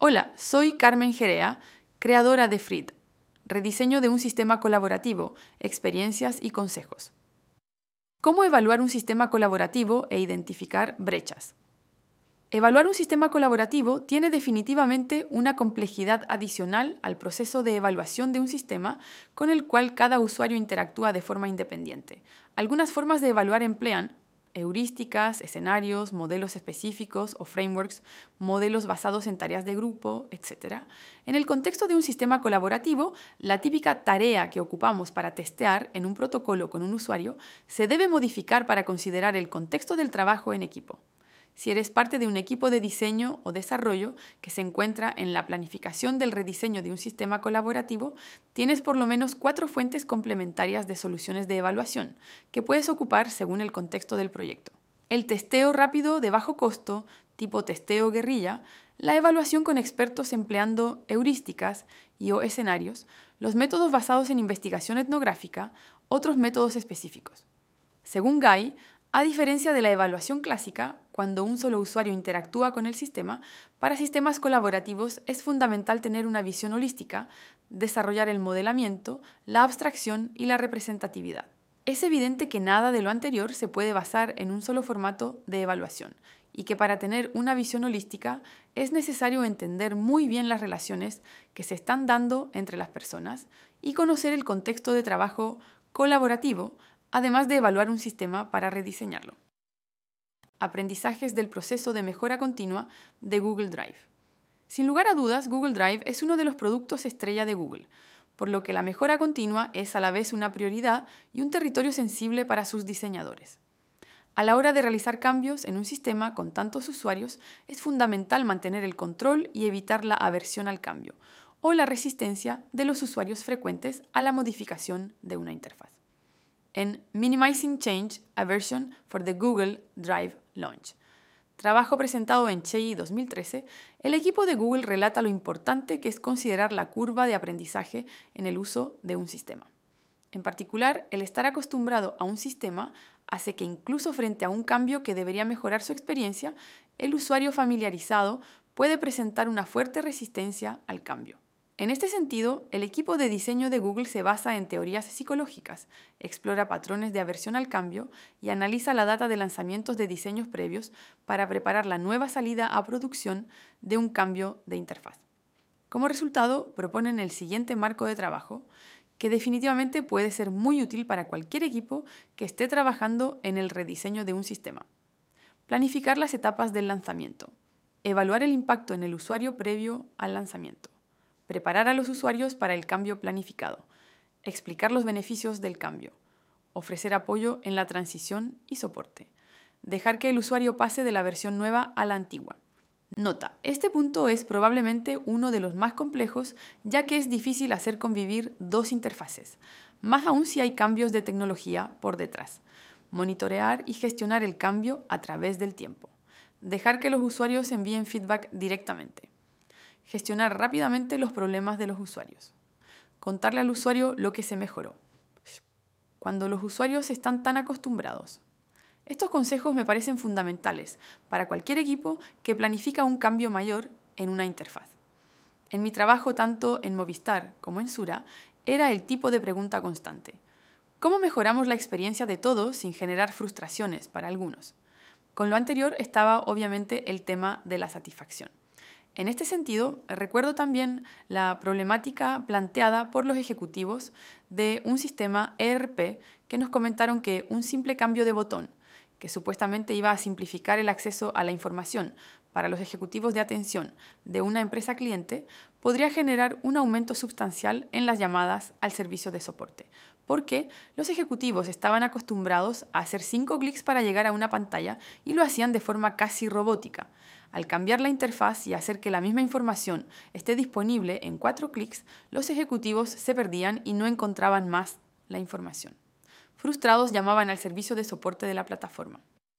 Hola, soy Carmen Jerea, creadora de Frid, rediseño de un sistema colaborativo, experiencias y consejos. ¿Cómo evaluar un sistema colaborativo e identificar brechas? Evaluar un sistema colaborativo tiene definitivamente una complejidad adicional al proceso de evaluación de un sistema con el cual cada usuario interactúa de forma independiente. Algunas formas de evaluar emplean heurísticas, escenarios, modelos específicos o frameworks, modelos basados en tareas de grupo, etc. En el contexto de un sistema colaborativo, la típica tarea que ocupamos para testear en un protocolo con un usuario se debe modificar para considerar el contexto del trabajo en equipo. Si eres parte de un equipo de diseño o desarrollo que se encuentra en la planificación del rediseño de un sistema colaborativo, tienes por lo menos 4 fuentes complementarias de soluciones de evaluación que puedes ocupar según el contexto del proyecto. El testeo rápido de bajo costo, tipo testeo guerrilla, la evaluación con expertos empleando heurísticas o escenarios, los métodos basados en investigación etnográfica, otros métodos específicos. Según Guy, a diferencia de la evaluación clásica, cuando un solo usuario interactúa con el sistema, para sistemas colaborativos es fundamental tener una visión holística, desarrollar el modelamiento, la abstracción y la representatividad. Es evidente que nada de lo anterior se puede basar en un solo formato de evaluación y que para tener una visión holística es necesario entender muy bien las relaciones que se están dando entre las personas y conocer el contexto de trabajo colaborativo, además de evaluar un sistema para rediseñarlo. Aprendizajes del proceso de mejora continua de Google Drive. Sin lugar a dudas, Google Drive es uno de los productos estrella de Google, por lo que la mejora continua es a la vez una prioridad y un territorio sensible para sus diseñadores. A la hora de realizar cambios en un sistema con tantos usuarios, es fundamental mantener el control y evitar la aversión al cambio o la resistencia de los usuarios frecuentes a la modificación de una interfaz. En Minimizing Change Aversion for the Google Drive Launch, trabajo presentado en CHEI 2013, el equipo de Google relata lo importante que es considerar la curva de aprendizaje en el uso de un sistema. En particular, el estar acostumbrado a un sistema hace que incluso frente a un cambio que debería mejorar su experiencia, el usuario familiarizado puede presentar una fuerte resistencia al cambio. En este sentido, el equipo de diseño de Google se basa en teorías psicológicas, explora patrones de aversión al cambio y analiza la data de lanzamientos de diseños previos para preparar la nueva salida a producción de un cambio de interfaz. Como resultado, proponen el siguiente marco de trabajo, que definitivamente puede ser muy útil para cualquier equipo que esté trabajando en el rediseño de un sistema. Planificar las etapas del lanzamiento. Evaluar el impacto en el usuario previo al lanzamiento. Preparar a los usuarios para el cambio planificado. Explicar los beneficios del cambio. Ofrecer apoyo en la transición y soporte. Dejar que el usuario pase de la versión nueva a la antigua. Nota, este punto es probablemente uno de los más complejos, ya que es difícil hacer convivir dos interfaces, más aún si hay cambios de tecnología por detrás. Monitorear y gestionar el cambio a través del tiempo. Dejar que los usuarios envíen feedback directamente. Gestionar rápidamente los problemas de los usuarios. Contarle al usuario lo que se mejoró. Cuando los usuarios están tan acostumbrados. Estos consejos me parecen fundamentales para cualquier equipo que planifica un cambio mayor en una interfaz. En mi trabajo, tanto en Movistar como en Sura, era el tipo de pregunta constante. ¿Cómo mejoramos la experiencia de todos sin generar frustraciones para algunos? Con lo anterior estaba obviamente el tema de la satisfacción. En este sentido, recuerdo también la problemática planteada por los ejecutivos de un sistema ERP que nos comentaron que un simple cambio de botón, que supuestamente iba a simplificar el acceso a la información para los ejecutivos de atención de una empresa cliente, podría generar un aumento sustancial en las llamadas al servicio de soporte, porque los ejecutivos estaban acostumbrados a hacer 5 clics para llegar a una pantalla y lo hacían de forma casi robótica. Al cambiar la interfaz y hacer que la misma información esté disponible en 4 clics, los ejecutivos se perdían y no encontraban más la información. Frustrados llamaban al servicio de soporte de la plataforma.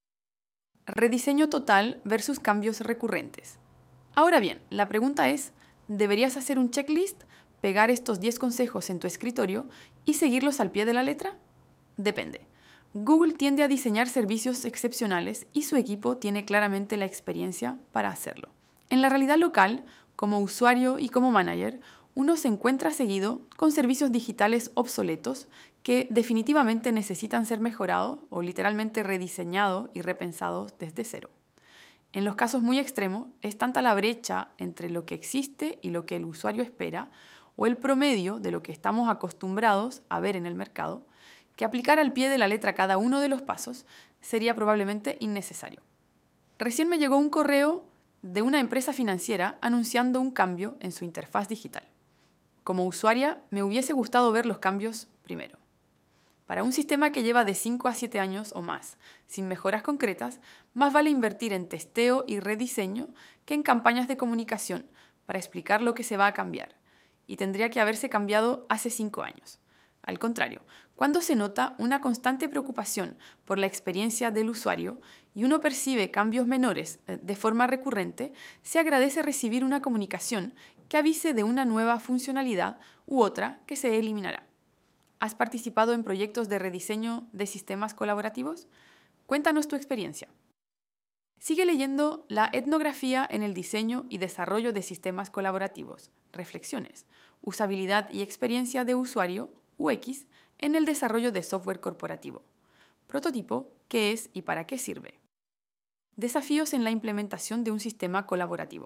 Rediseño total versus cambios recurrentes. Ahora bien, la pregunta es, ¿deberías hacer un checklist, pegar estos 10 consejos en tu escritorio y seguirlos al pie de la letra? Depende. Google tiende a diseñar servicios excepcionales y su equipo tiene claramente la experiencia para hacerlo. En la realidad local, Como usuario y como manager, uno se encuentra seguido con servicios digitales obsoletos que definitivamente necesitan ser mejorados o literalmente rediseñados y repensados desde cero. En los casos muy extremos, es tanta la brecha entre lo que existe y lo que el usuario espera, o el promedio de lo que estamos acostumbrados a ver en el mercado, que aplicar al pie de la letra cada uno de los pasos sería probablemente innecesario. Recién me llegó un correo de una empresa financiera anunciando un cambio en su interfaz digital. Como usuaria, me hubiese gustado ver los cambios primero. Para un sistema que lleva de 5 a 7 años o más, sin mejoras concretas, más vale invertir en testeo y rediseño que en campañas de comunicación para explicar lo que se va a cambiar. Y tendría que haberse cambiado hace 5 años. Al contrario, cuando se nota una constante preocupación por la experiencia del usuario y uno percibe cambios menores de forma recurrente, se agradece recibir una comunicación que avise de una nueva funcionalidad u otra que se eliminará. ¿Has participado en proyectos de rediseño de sistemas colaborativos? Cuéntanos tu experiencia. Sigue leyendo La etnografía en el diseño y desarrollo de sistemas colaborativos. Reflexiones. Usabilidad y experiencia de usuario, UX, en el desarrollo de software corporativo. Prototipo, ¿qué es y para qué sirve? Desafíos en la implementación de un sistema colaborativo.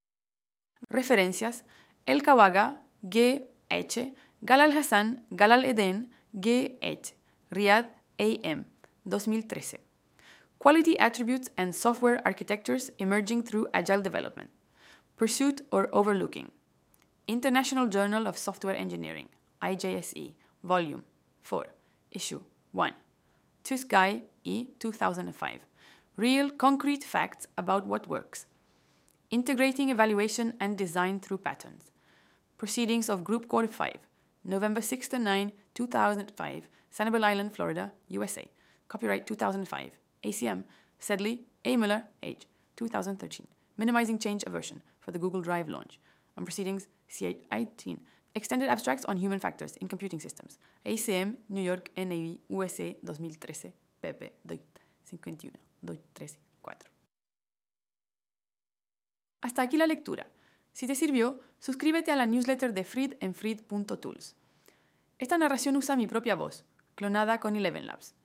Referencias: El Kawaga, G. H., Galal Hassan, Galal Eden, G. H., Riyad A.M., 2013. Quality Attributes and Software Architectures Emerging Through Agile Development. Pursuit or Overlooking. International Journal of Software Engineering, IJSE, Volume 4, Issue 1. Tusky E. 2005. Real, Concrete Facts About What Works. Integrating Evaluation and Design Through Patterns. Proceedings of Group Core 5, November 6 to 9, 2005, Sanibel Island, Florida, USA. Copyright 2005. ACM, Sedley, A. Miller, H. 2013. Minimizing Change Aversion for the Google Drive launch. On Proceedings C18. Extended Abstracts on Human Factors in Computing Systems. ACM, New York, NAV, USA, 2013. pp. 51, 213, 4. Hasta aquí la lectura. Si te sirvió, suscríbete a la newsletter de Fried en fried.tools. Esta narración usa mi propia voz, clonada con ElevenLabs.